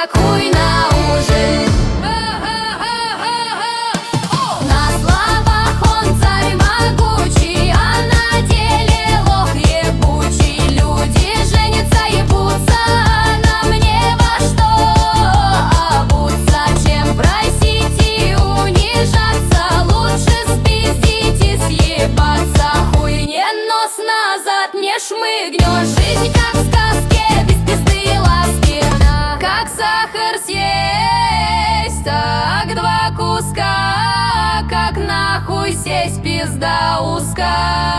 как хуй на ужин. На словах он царь могучий, а на деле лох ебучий. Люди женятся, ебутся, а нам не во что обуться. Чем просить и унижаться, лучше спиздить и съебаться. Хуйне нос назад не шмыгнешь. Жизнь как в сказке, без пизды и ласки. Как сахар съесть, так два куска. Как нахуй сесть, пизда узкая.